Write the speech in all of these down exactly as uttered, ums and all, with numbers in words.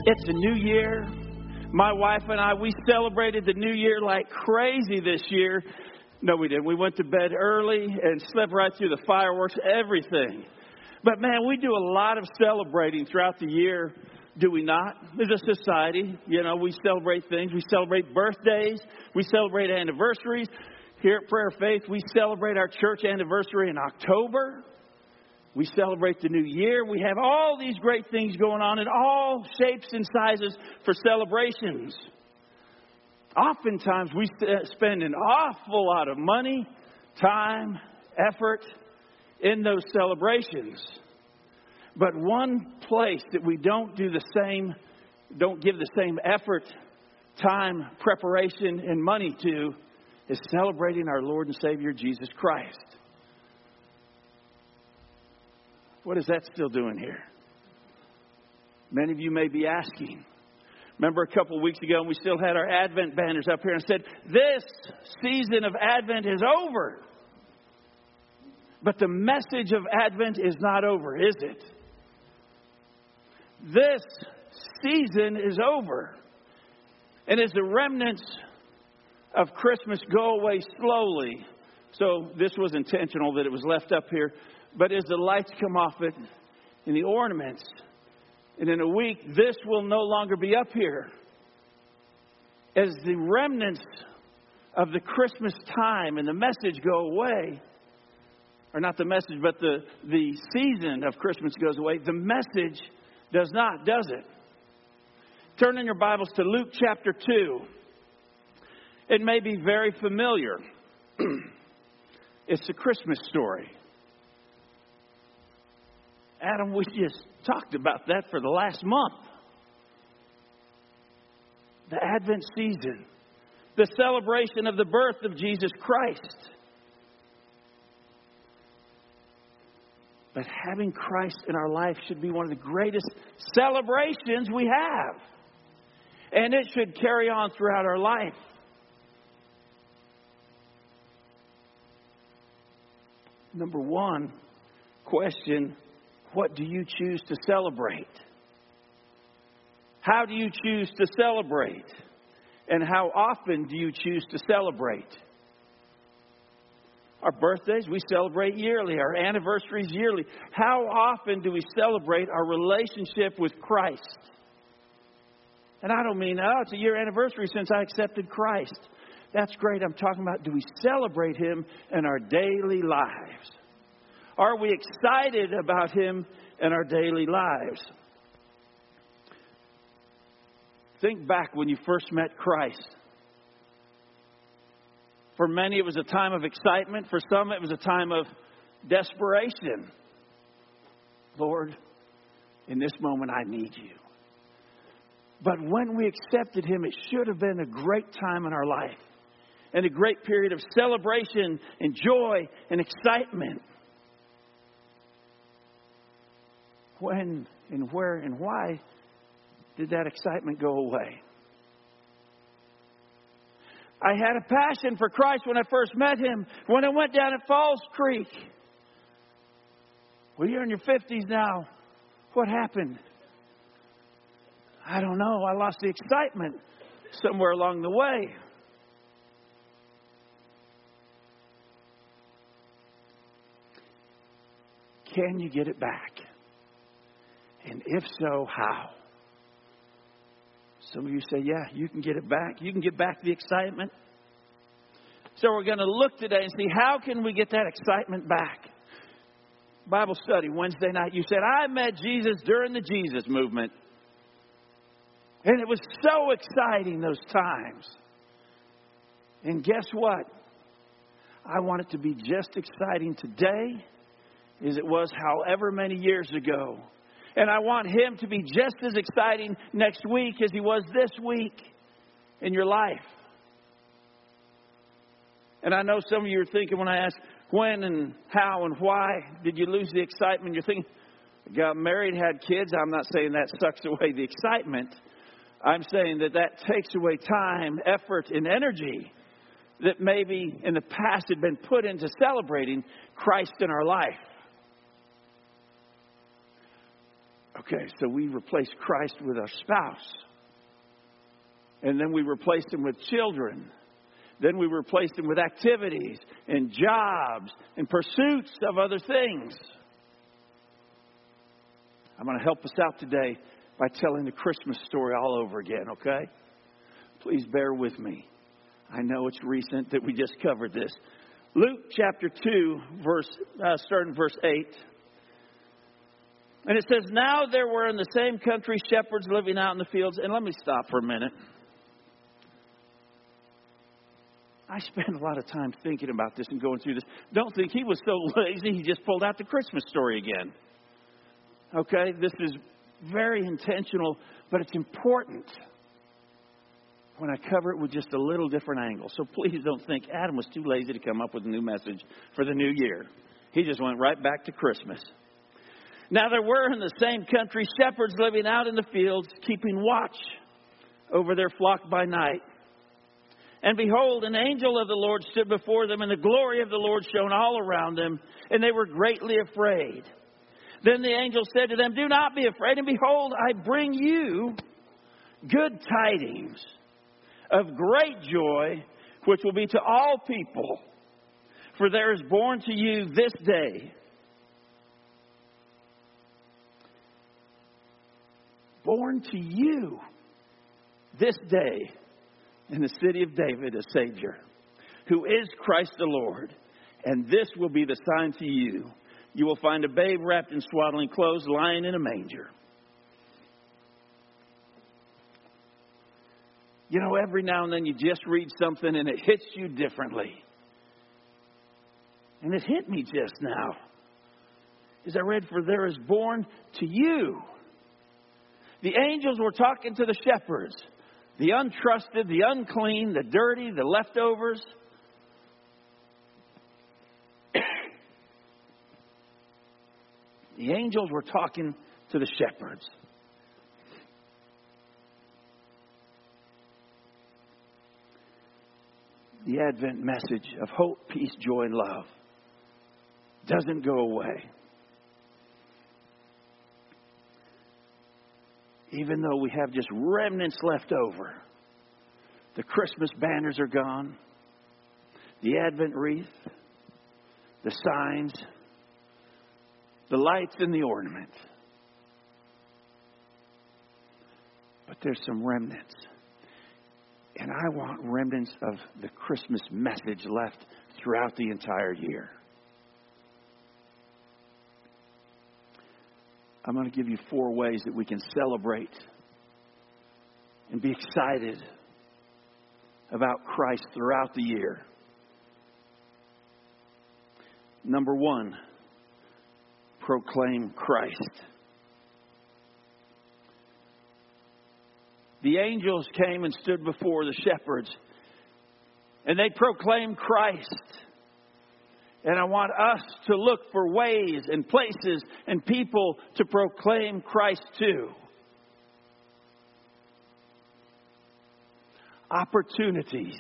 It's a new year. My wife and I, we celebrated the new year like crazy this year. No, we didn't. We went to bed early and slept right through the fireworks, everything. But man, we do a lot of celebrating throughout the year, do we not? As a society, you know, we celebrate things. We celebrate birthdays. We celebrate anniversaries. Here at Prayer of Faith, we celebrate our church anniversary in October. We celebrate the new year. We have all these great things going on in all shapes and sizes for celebrations. Oftentimes, we spend an awful lot of money, time, effort in those celebrations. But one place that we don't do the same, don't give the same effort, time, preparation, and money to is celebrating our Lord and Savior, Jesus Christ. What is that still doing here? Many of you may be asking. Remember a couple of weeks ago, and we still had our Advent banners up here and said, this season of Advent is over. But the message of Advent is not over, is it? This season is over. And as the remnants of Christmas go away slowly, so this was intentional that it was left up here, but as the lights come off it and the ornaments, and in a week, this will no longer be up here. As the remnants of the Christmas time and the message go away, or not the message, but the, the season of Christmas goes away, the message does not, does it? Turn in your Bibles to Luke chapter two. It may be very familiar. It's a Christmas story. Adam, we just talked about that for the last month. The Advent season. The celebration of the birth of Jesus Christ. But having Christ in our life should be one of the greatest celebrations we have. And it should carry on throughout our life. Number one question, what do you choose to celebrate? How do you choose to celebrate? And how often do you choose to celebrate? Our birthdays, we celebrate yearly. Our anniversaries, yearly. How often do we celebrate our relationship with Christ? And I don't mean, oh, it's a year anniversary since I accepted Christ. That's great. I'm talking about, do we celebrate Him in our daily lives? Are we excited about Him in our daily lives? Think back when you first met Christ. For many, it was a time of excitement. For some, it was a time of desperation. Lord, in this moment, I need you. But when we accepted Him, it should have been a great time in our life. And a great period of celebration and joy and excitement. When and where and why did that excitement go away? I had a passion for Christ when I first met Him. When I went down at Falls Creek. Well, you're in your fifties now. What happened? I don't know. I lost the excitement somewhere along the way. Can you get it back? And if so, how? Some of you say, yeah, you can get it back. You can get back the excitement. So we're going to look today and see how can we get that excitement back. Bible study Wednesday night. You said, I met Jesus during the Jesus movement. And it was so exciting those times. And guess what? I want it to be just exciting today as it was however many years ago. And I want Him to be just as exciting next week as He was this week in your life. And I know some of you are thinking when I ask when and how and why did you lose the excitement? You're thinking, got married, had kids. I'm not saying that sucks away the excitement. I'm saying that that takes away time, effort, and energy that maybe in the past had been put into celebrating Christ in our life. Okay, so we replace Christ with our spouse. And then we replace him with children. Then we replace him with activities and jobs and pursuits of other things. I'm going to help us out today by telling the Christmas story all over again, okay? Please bear with me. I know it's recent that we just covered this. Luke chapter two, verse uh, starting verse eight. And it says, now there were in the same country shepherds living out in the fields. And let me stop for a minute. I spent a lot of time thinking about this and going through this. Don't think he was so lazy he just pulled out the Christmas story again. Okay, this is very intentional, but it's important when I cover it with just a little different angle. So please don't think Adam was too lazy to come up with a new message for the new year. He just went right back to Christmas. Now there were in the same country shepherds living out in the fields, keeping watch over their flock by night. And behold, an angel of the Lord stood before them, and the glory of the Lord shone all around them, and they were greatly afraid. Then the angel said to them, do not be afraid, and behold, I bring you good tidings of great joy, which will be to all people. For there is born to you this day, born to you this day in the city of David a Savior, who is Christ the Lord. And this will be the sign to you. You will find a babe wrapped in swaddling clothes, lying in a manger. You know, every now and then you just read something and it hits you differently. And it hit me just now. As I read, for there is born to you. The angels were talking to the shepherds. The untrusted, the unclean, the dirty, the leftovers. The angels were talking to the shepherds. The Advent message of hope, peace, joy, and love doesn't go away. Even though we have just remnants left over, the Christmas banners are gone, the Advent wreath, the signs, the lights and the ornament. But there's some remnants. And I want remnants of the Christmas message left throughout the entire year. I'm going to give you four ways that we can celebrate and be excited about Christ throughout the year. Number one, proclaim Christ. The angels came and stood before the shepherds, and they proclaimed Christ. And I want us to look for ways and places and people to proclaim Christ to. Opportunities.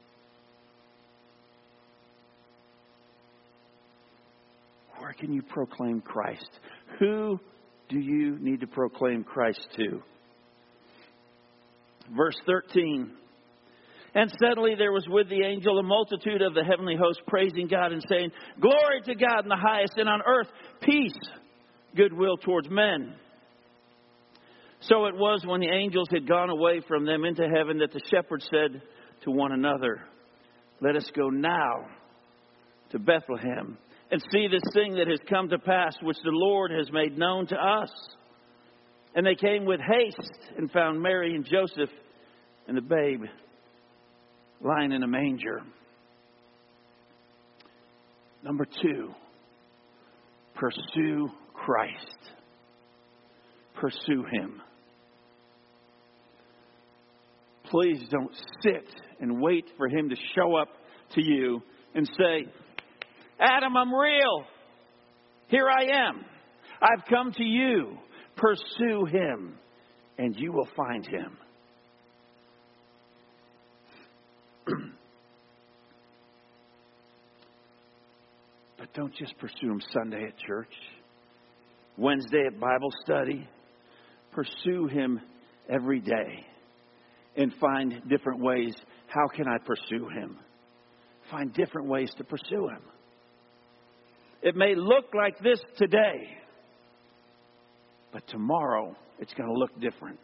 Where can you proclaim Christ? Who do you need to proclaim Christ to? Verse thirteen. And suddenly there was with the angel a multitude of the heavenly host praising God and saying, glory to God in the highest, and on earth peace, goodwill towards men. So it was when the angels had gone away from them into heaven that the shepherds said to one another, let us go now to Bethlehem and see this thing that has come to pass, which the Lord has made known to us. And they came with haste and found Mary and Joseph and the babe lying in a manger. Number two, pursue Christ. Pursue Him. Please don't sit and wait for Him to show up to you and say, Adam, I'm real. Here I am. I've come to you. Pursue Him, and you will find Him. But don't just pursue Him Sunday at church, Wednesday at Bible study, pursue Him every day and find different ways. How can I pursue Him? Find different ways to pursue Him. It may look like this today, but tomorrow it's going to look different.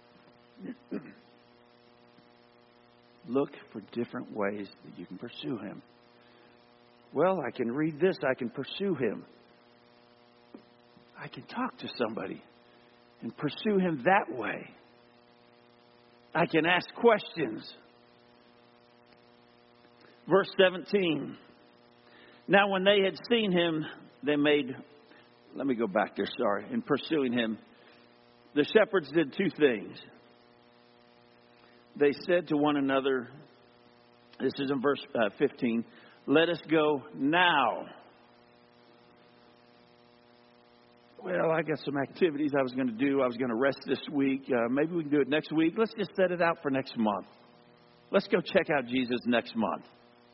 Look for different ways that you can pursue Him. Well, I can read this. I can pursue Him. I can talk to somebody and pursue Him that way. I can ask questions. Verse seventeen. Now when they had seen Him, they made... Let me go back there, sorry. In pursuing Him, the shepherds did two things. They said to one another, this is in verse uh, fifteen, let us go now. Well, I got some activities I was going to do. I was going to rest this week. Uh, maybe we can do it next week. Let's just set it out for next month. Let's go check out Jesus next month.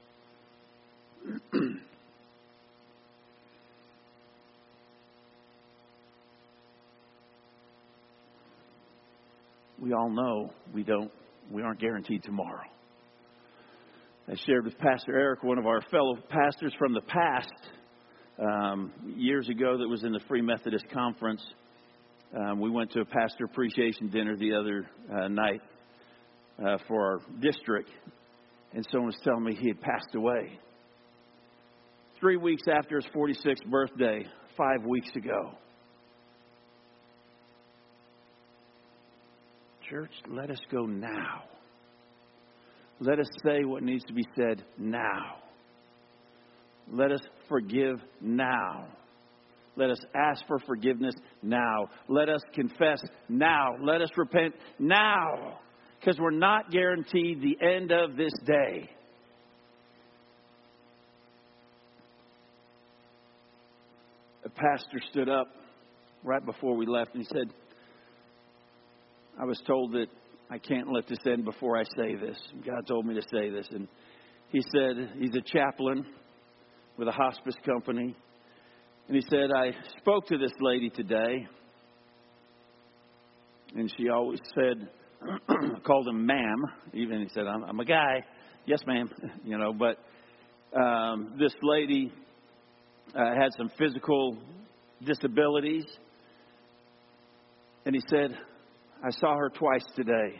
We all know we don't, we aren't guaranteed tomorrow. I shared with Pastor Eric, one of our fellow pastors from the past, um, years ago, that was in the Free Methodist Conference. Um, we went to a pastor appreciation dinner the other uh, night uh, for our district, and someone was telling me he had passed away. Three weeks after his forty-sixth birthday, five weeks ago. Church, let us go now. Let us say what needs to be said now. Let us forgive now. Let us ask for forgiveness now. Let us confess now. Let us repent now. Because we're not guaranteed the end of this day. A pastor stood up right before we left and he said, I was told that I can't let this end before I say this. God told me to say this. And he said, he's a chaplain with a hospice company. And he said, I spoke to this lady today. And she always said, called him ma'am. Even he said, I'm, I'm a guy. Yes, ma'am. You know, but um, this lady uh, had some physical disabilities. And he said, I saw her twice today.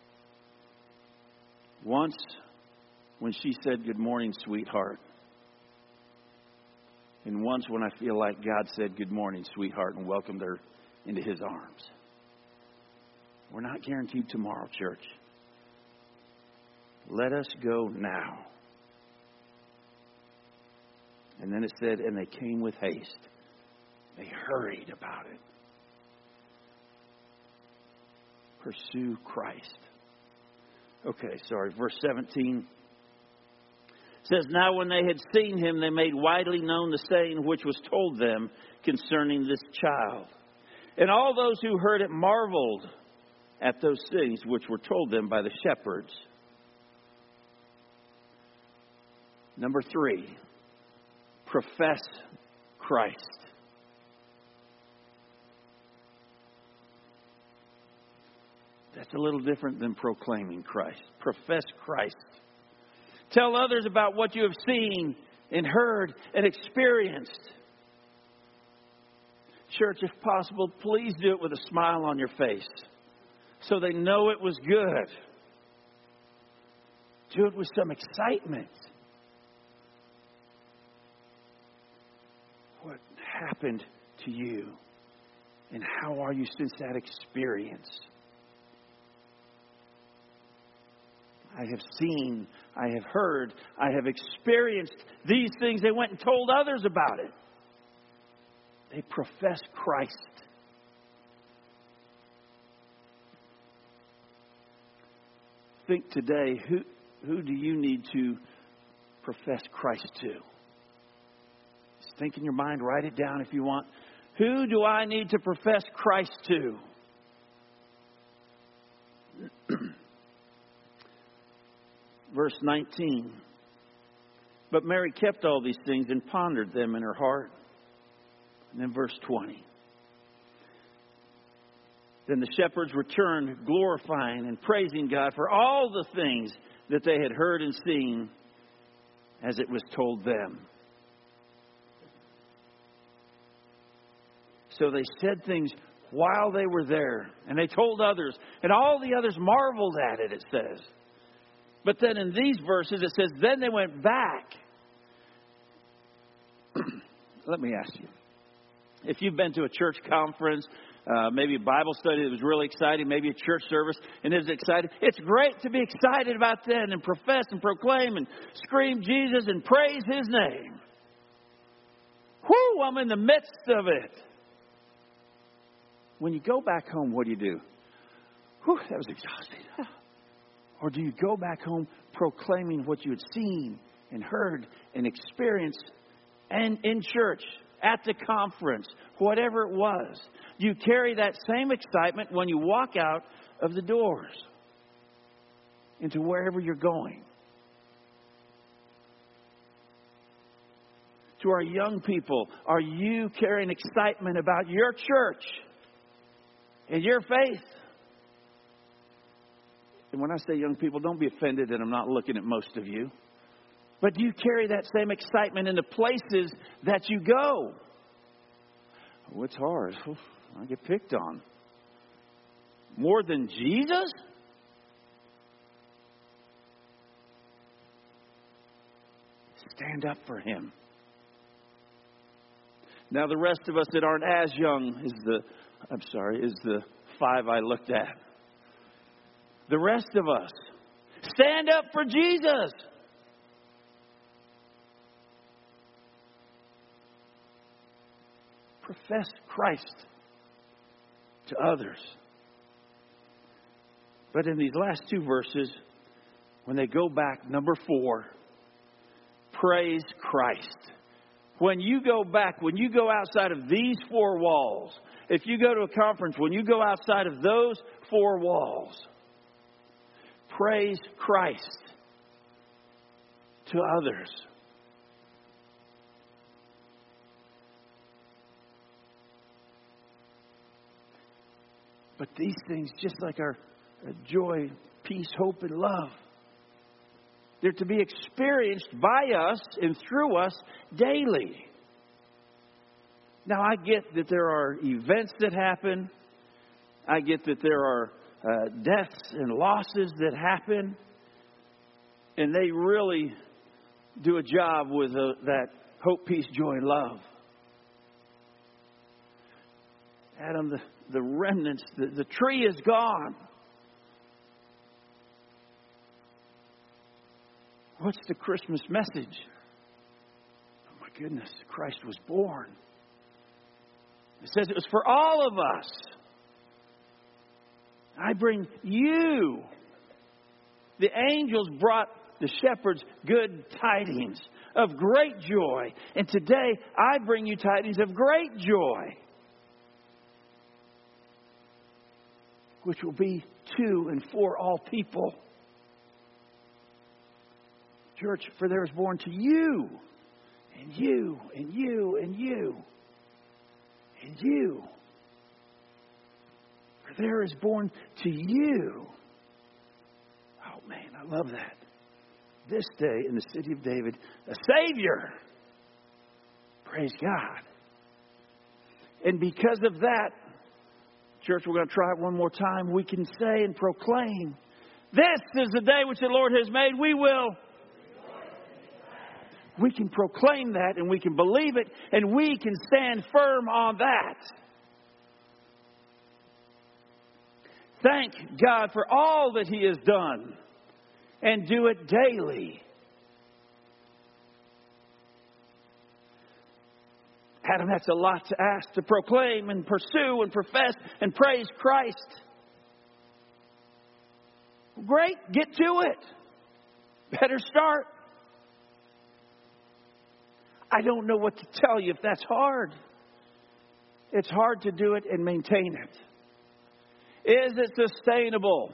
Once when she said, good morning, sweetheart. And once when I feel like God said, good morning, sweetheart, and welcomed her into His arms. We're not guaranteed tomorrow, church. Let us go now. And then it said, and they came with haste. They hurried about it. Pursue Christ. Okay, sorry. Verse seventeen says, now when they had seen Him, they made widely known the saying which was told them concerning this child. And all those who heard it marveled at those things which were told them by the shepherds. Number three, profess Christ. That's a little different than proclaiming Christ. Profess Christ. Tell others about what you have seen and heard and experienced. Church, if possible, please do it with a smile on your face so they know it was good. Do it with some excitement. What happened to you? And how are you since that experience? I have seen, I have heard, I have experienced these things. They went and told others about it. They profess Christ. Think today, who, who do you need to profess Christ to? Just think in your mind, write it down if you want. Who do I need to profess Christ to? Verse nineteen. But Mary kept all these things and pondered them in her heart. And then verse twenty. Then the shepherds returned, glorifying and praising God for all the things that they had heard and seen as it was told them. So they said things while they were there, and they told others, and all the others marveled at it, it says. But then in these verses it says, then they went back. Let me ask you, if you've been to a church conference, uh, maybe a Bible study that was really exciting, maybe a church service and it was exciting. It's great to be excited about that and profess and proclaim and scream Jesus and praise His name. Whoo, I'm in the midst of it. When you go back home, what do you do? Whew, that was exhausting. Or do you go back home proclaiming what you had seen and heard and experienced and in church, at the conference, whatever it was? Do you carry that same excitement when you walk out of the doors into wherever you're going? To our young people, are you carrying excitement about your church and your faith? And when I say young people, don't be offended that I'm not looking at most of you. But do you carry that same excitement in the places that you go? Oh, it's hard. I get picked on. More than Jesus? Stand up for Him. Now the rest of us that aren't as young is the, I'm sorry, is the five I looked at. The rest of us, stand up for Jesus. Profess Christ to others. But in these last two verses, when they go back, number four, praise Christ. When you go back, when you go outside of these four walls, if you go to a conference, when you go outside of those four walls, praise Christ to others. But these things, just like our joy, peace, hope, and love, they're to be experienced by us and through us daily. Now, I get that there are events that happen. I get that there are uh, deaths and losses that happen. And they really do a job with uh, that hope, peace, joy, and love. Adam, the, the remnants, the, the tree is gone. What's the Christmas message? Oh my goodness, Christ was born. It says it was for all of us. I bring you. The angels brought the shepherds good tidings of great joy. And today I bring you tidings of great joy, which will be to and for all people. Church, for there is born to you, and you, and you, and you, and you. For there is born to you. Oh man, I love that. This day in the city of David, a Savior. Praise God. And because of that, church, we're going to try it one more time. We can say and proclaim, this is the day which the Lord has made. We will. We can proclaim that and we can believe it and we can stand firm on that. Thank God for all that He has done and do it daily. Adam, that's a lot to ask, to proclaim and pursue and profess and praise Christ. Great, get to it. Better start. I don't know what to tell you if that's hard. It's hard to do it and maintain it. Is it sustainable?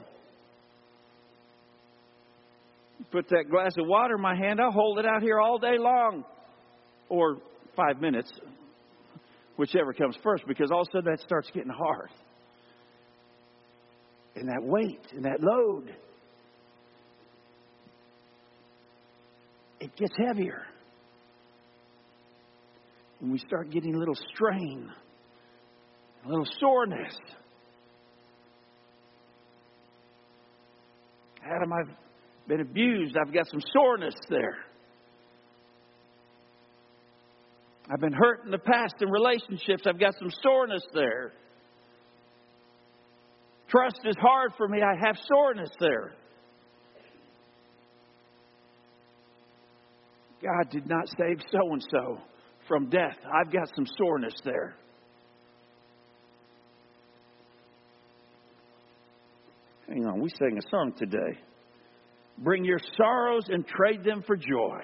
Put that glass of water in my hand, I'll hold it out here all day long. Or five minutes, whichever comes first, because all of a sudden that starts getting hard. and that weight and that load, it gets heavier. And we start getting a little strain, a little soreness. Adam, I've been abused. I've got some soreness there. I've been hurt in the past in relationships. I've got some soreness there. Trust is hard for me. I have soreness there. God did not save so-and-so from death. I've got some soreness there. Hang on, we sang a song today. Bring your sorrows and trade them for joy.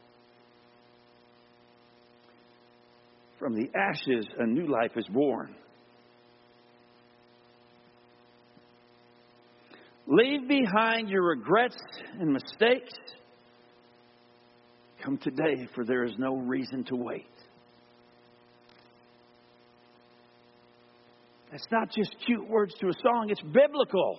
From the ashes, a new life is born. Leave behind your regrets and mistakes. Come today, for there is no reason to wait. That's not just cute words to a song, it's biblical.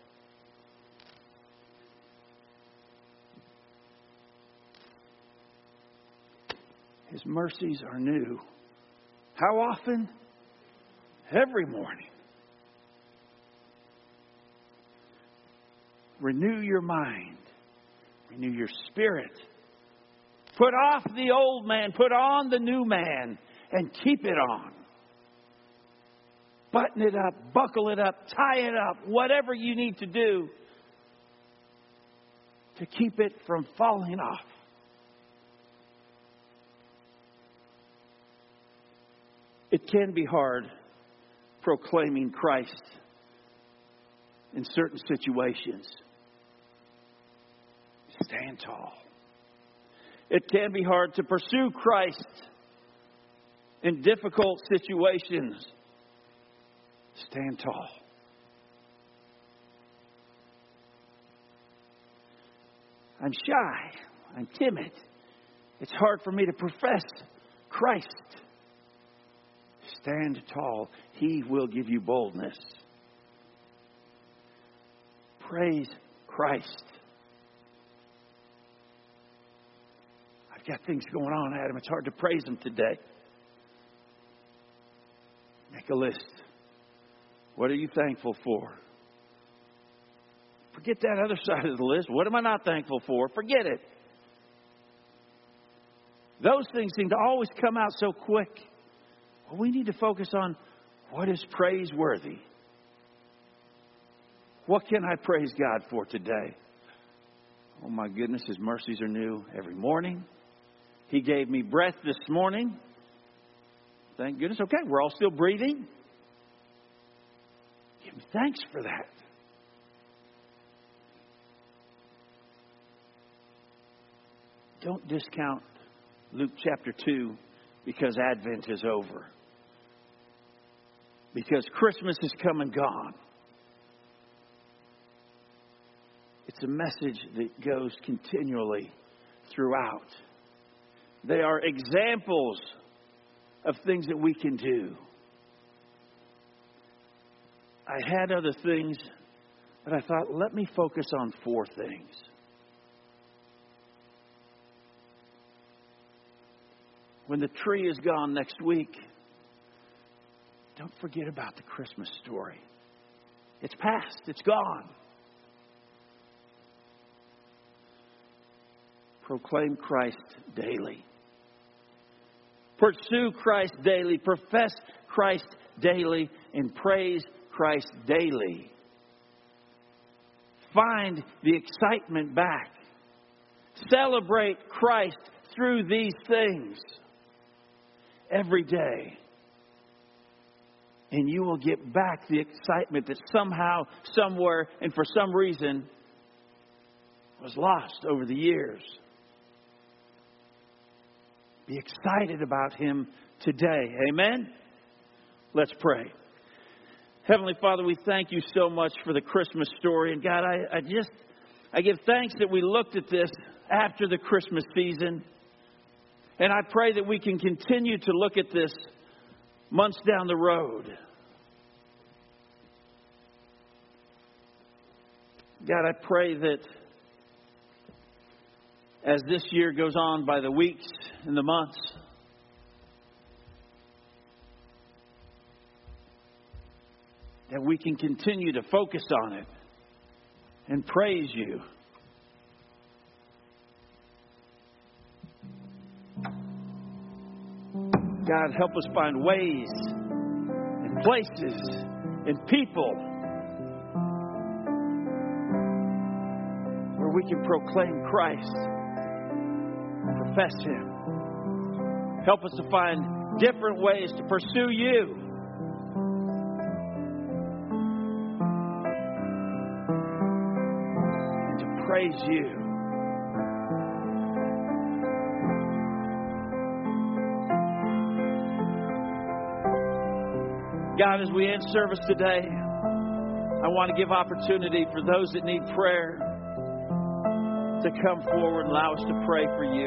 His mercies are new. How often? Every morning. Renew your mind. Renew your spirit. Put off the old man. Put on the new man. And keep it on. Button it up. Buckle it up. Tie it up. Whatever you need to do to keep it from falling off. It can be hard proclaiming Christ in certain situations. Stand tall. It can be hard to pursue Christ in difficult situations. Stand tall. I'm shy. I'm timid. It's hard for me to profess Christ. Stand tall. He will give you boldness. Praise Christ. I've got things going on, Adam. It's hard to praise Him today. Make a list. What are you thankful for? Forget that other side of the list. What am I not thankful for? Forget it. Those things seem to always come out so quick. Well, we need to focus on what is praiseworthy. What can I praise God for today? Oh my goodness, His mercies are new every morning. He gave me breath this morning. Thank goodness. Okay, we're all still breathing. Give Him thanks for that. Don't discount Luke chapter two because Advent is over. Because Christmas is come and gone. It's a message that goes continually throughout. They are examples of things that we can do. I had other things, but I thought, let me focus on four things. When the tree is gone next week, don't forget about the Christmas story. It's past. It's gone. Proclaim Christ daily. Pursue Christ daily. Profess Christ daily. And praise Christ daily. Find the excitement back. Celebrate Christ through these things every day. And you will get back the excitement that somehow, somewhere, and for some reason was lost over the years. Be excited about Him today. Amen? Let's pray. Heavenly Father, we thank You so much for the Christmas story. And God, I, I just, I give thanks that we looked at this after the Christmas season. And I pray that we can continue to look at this months down the road. God, I pray that as this year goes on by the weeks and the months, that we can continue to focus on it and praise you. God, help us find ways and places and people where we can proclaim Christ, profess Him. Help us to find different ways to pursue you. And to praise you. God, as we end service today, I want to give opportunity for those that need prayer to come forward and allow us to pray for you.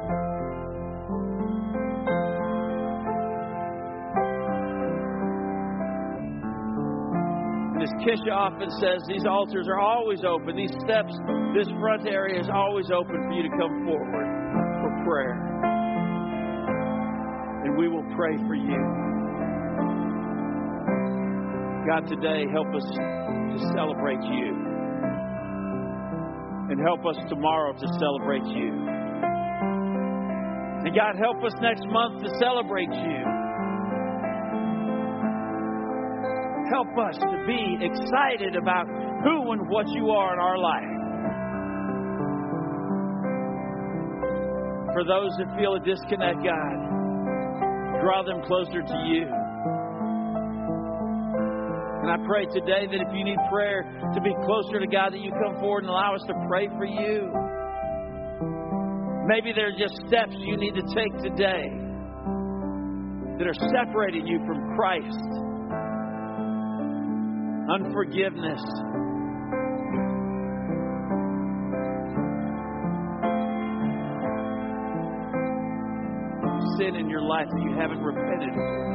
And as Kisha often says, these altars are always open. These steps, this front area is always open for you to come forward for prayer. And we will pray for you. God, today, help us to celebrate you. And help us tomorrow to celebrate you. And God, help us next month to celebrate you. Help us to be excited about who and what you are in our life. For those that feel a disconnect, God, draw them closer to you. And I pray today that if you need prayer to be closer to God, that you come forward and allow us to pray for you. Maybe there are just steps you need to take today that are separating you from Christ. Unforgiveness. Sin in your life that you haven't repented for.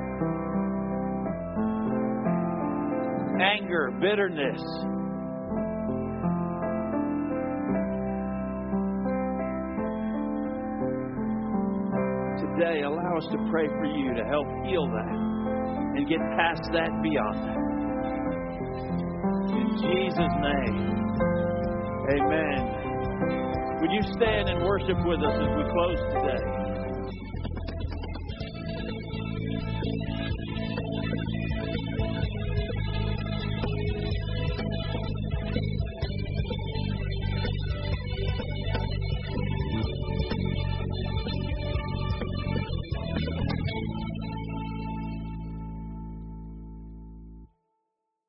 Anger, bitterness. Today, allow us to pray for you to help heal that and get past that and beyond that. In Jesus' name, amen. Would you stand and worship with us as we close today?